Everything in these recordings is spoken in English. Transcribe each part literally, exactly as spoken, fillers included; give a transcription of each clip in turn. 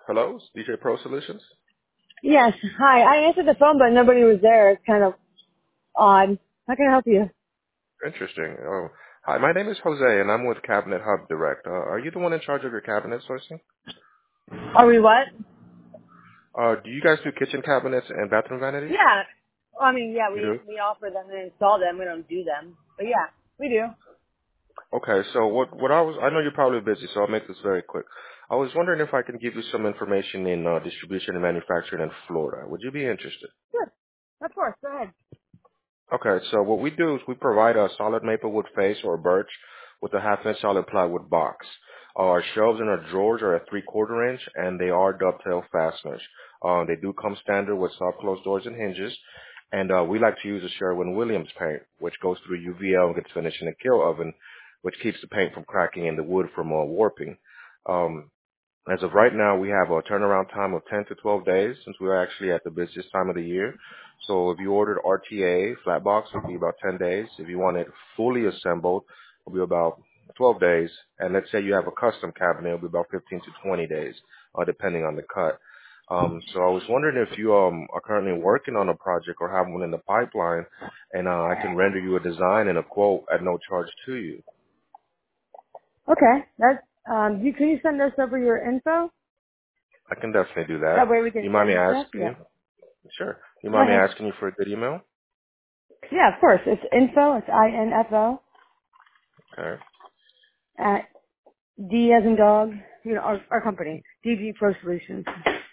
Hello, D J Pro Solutions. Yes. Hi. I answered the phone, but nobody was there. It's kind of odd. How can I help you? Interesting. Oh, hi, my name is Jose, and I'm with Cabinet Hub Direct. Uh, are you the one in charge of your cabinet sourcing? Are we what? Uh, do you guys do kitchen cabinets and bathroom vanities? Yeah. Well, I mean, yeah, You we do. we offer them and install them. We don't do them, but yeah, we do. Okay, so what what I was I know you're probably busy, so I'll make this very quick. I was wondering if I can give you some information in uh, distribution and manufacturing in Florida. Would you be interested? Sure. Of course. Go ahead. Okay, so what we do is we provide a solid maple wood face or birch with a half inch solid plywood box. Our shelves and our drawers are a three quarter inch and they are dovetail fasteners. Uh, they do come standard with soft closed doors and hinges. And uh, we like to use a Sherwin-Williams paint, which goes through U V L and gets finished in a kill oven, which keeps the paint from cracking and the wood from uh, warping. Um, as of right now, we have a turnaround time of ten to twelve days since we're actually at the busiest time of the year. So if you ordered R T A, flat box, it'll be about ten days. If you want it fully assembled, it'll be about twelve days. And let's say you have a custom cabinet, it'll be about fifteen to twenty days, uh, depending on the cut. Um, so I was wondering if you um, are currently working on a project or have one in the pipeline, and uh, I can render you a design and a quote at no charge to you. Okay. That's um. You can you send us over your info? I can definitely do that. That way we Do can you mind me send stuff. asking Yeah. you? Sure. Do you Go mind me ahead. asking you for a good email? Yeah, of course. It's info. It's I N F O Okay. at D as in dog. You know our our company D G Pro Solutions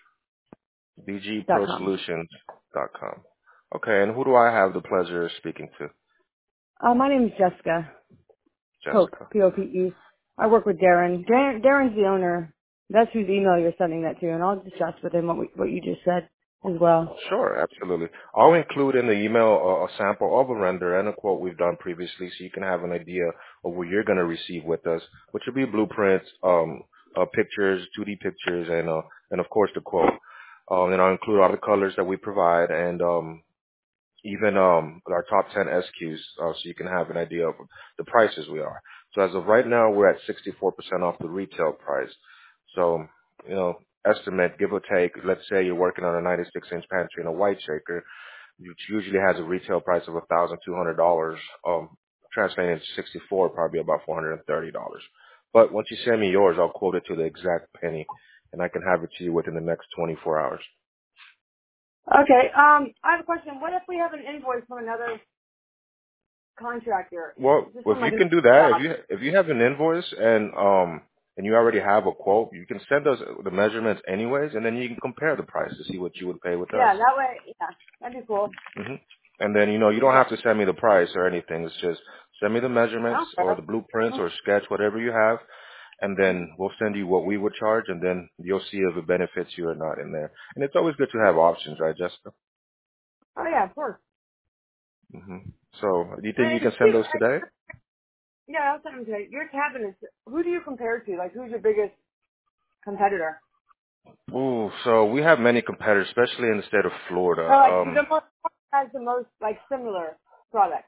b g dot pro com. solutions dot com. Okay, and who do I have the pleasure of speaking to? Uh, my name is Jessica. Pope, Jessica. P O P E. I work with Darren. Darren. Darren's the owner. That's whose email you're sending that to, and I'll discuss with him what we, what you just said as well. Sure, absolutely. I'll include in the email a, a sample of a render and a quote we've done previously so you can have an idea of what you're going to receive with us, which will be blueprints, um, uh, pictures, two D pictures, and, uh, and of course the quote. Um, and I'll include all the colors that we provide and um, even um our top ten S Qs, uh, so you can have an idea of the prices we are. So as of right now, we're at sixty-four percent off the retail price. So, you know, estimate, give or take, let's say you're working on a ninety-six inch pantry and a white shaker, which usually has a retail price of one thousand two hundred dollars Um, translating to sixty-four, probably about four hundred thirty dollars But once you send me yours, I'll quote it to the exact penny, and I can have it to you within the next twenty-four hours. Okay. Um, I have a question. What if we have an invoice from another contractor? Well, Just if from like you a can do that, if job. you if you have an invoice and um and you already have a quote, you can send us the measurements anyways, and then you can compare the price to see what you would pay with us. Yeah, that way. Yeah, that'd be cool. hmm And then you know you don't Yeah. have to send me the price or anything. It's just send me the I measurements don't or care. the blueprints Oh, or sketch, whatever you have, and mhm. then we'll send you what we would charge, and then you'll see if it benefits you or not in there. And it's always good to have options, right, Jessica? Oh, yeah, of course. hmm So, do you think you And can you, send those uh, today? yeah, I'll send them to you. Your cabinets. Who do you compare to? Like, who's your biggest competitor? Ooh, so we have many competitors, especially in the state of Florida. Or like Um, the most has the most like similar product.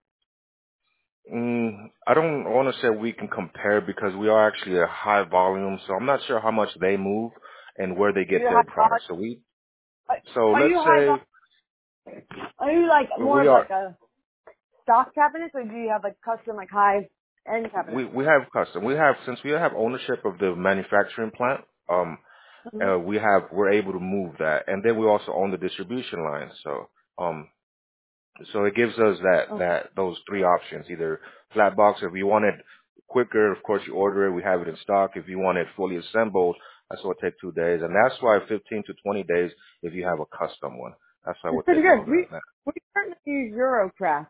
mm, I don't want to say we can compare because we are actually a high volume, so I'm not sure how much they move and where they get You're their high volume. product. So we, Are so are let's you high volume? say Are you like more we of are, like a stock cabinet, or do you have like custom like high end cabinet? we we have custom. We have since we have ownership of the manufacturing plant. Um, Mm-hmm. uh, we have we're able to move that, and then we also own the distribution line. So um, So it gives us that, Oh, that, those three options, either flat box, if you want it quicker, of course you order it, we have it in stock. If you want it fully assembled, that's what take two days. And that's why fifteen to twenty days if you have a custom one. That's why it it's would pretty take good. longer We than that. we currently use Eurocraft.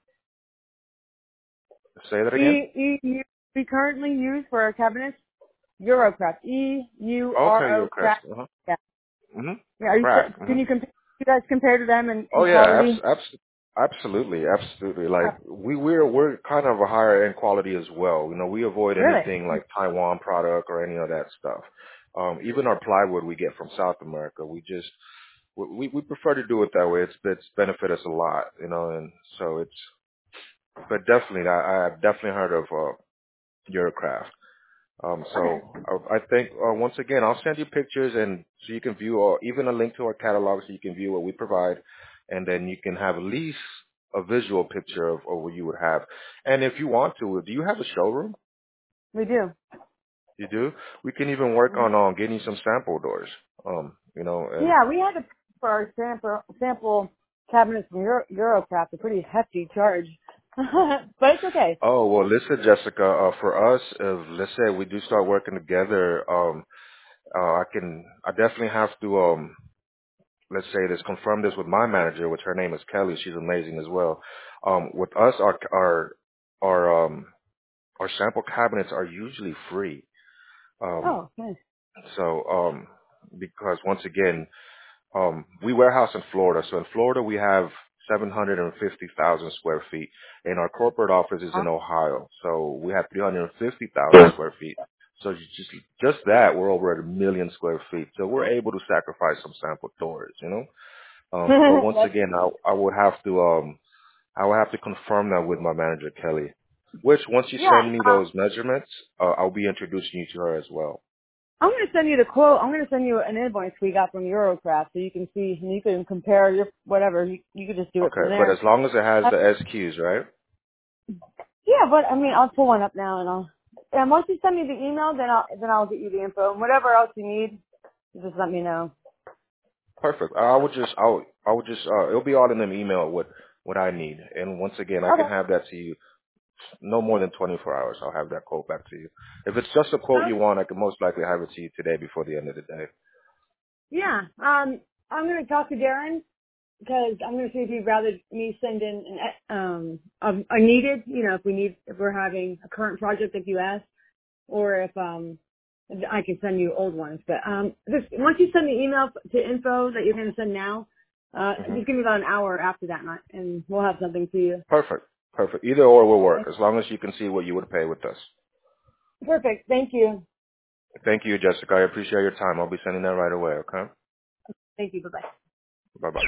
Say that E again? E U. We currently use for our cabinets Eurocraft. E U Okay, R your O crest. craft. Uh-huh. Yeah. Mm-hmm. Yeah. Are you? Craft. Can Mm-hmm. you compare? You guys compare to them in, Oh in yeah, abs- quality? abs- absolutely, absolutely. Uh, Like we we're we're kind of a higher end quality as well. You know, we avoid really? anything like Taiwan product or any of that stuff. Um, even our plywood we get from South America. We just we we prefer to do it that way. It's it's benefit us a lot, you know, and so it's. But definitely, I I've definitely heard of uh, Eurocraft. Um, Okay. so I, I think uh, once again, I'll send you pictures and so you can view, or even a link to our catalog so you can view what we provide, and then you can have at least a visual picture of, of what you would have. And if you want to, do you have a showroom? We do. You do. We can even work hmm on um, getting some sample doors. Um, you know, and Yeah, we had to for our sample sample cabinets from Euro, Eurocraft, a pretty hefty charge, but it's okay. oh well, listen, Jessica. Uh, for us, if let's say we do start working together, um, uh, I can, I definitely have to um let's say this, confirm this with my manager, which her name is Kelly. She's amazing as well. Um, with us, our our our um our sample cabinets are usually free. Um, Oh, nice. so um, because once again, um, we warehouse in Florida. So in Florida, we have seven hundred fifty thousand square feet, and our corporate office is Huh? in Ohio. So we have three hundred fifty thousand square feet. So you just just that, we're over at a million square feet. So we're able to sacrifice some sample doors, you know. Um, but once That's, again, I, I would have to um, I would have to confirm that with my manager Kelly. Which once you yeah. send me Um, those measurements, uh, I'll be introducing you to her as well. I'm going to send you the quote. I'm going to send you an invoice we got from Eurocraft so you can see, and you can compare your whatever. You, you can just do it from Okay, but as there. long as it has Uh, the S Qs, right? yeah, but I mean, I'll pull one up now and I'll. And once you send me the email, then I'll then I'll get you the info and whatever else you need. Just let me know. Perfect. I would just I would I would just uh, it'll be all in an email what what I need, and once again, I can Okay. have that to you no more than twenty-four hours. I'll have that quote back to you. If it's just a quote you Okay. want, I can most likely have it to you today before the end of the day. Yeah. Um, I'm going to talk to Darren because I'm going to see if he'd rather me send in an um a, a needed, you know, if we need if we're having a current project like you asked, or if um I can send you old ones. But um, just once you send the email to info that you're going to send now, uh, hmm just give me about an hour after that, and, I, and we'll have something to you. Perfect. Perfect. Either or will work as long as you can see what you would pay with us. Perfect. Thank you. Thank you, Jessica. I appreciate your time. I'll be sending that right away, okay? Thank you. Bye bye. Bye-bye.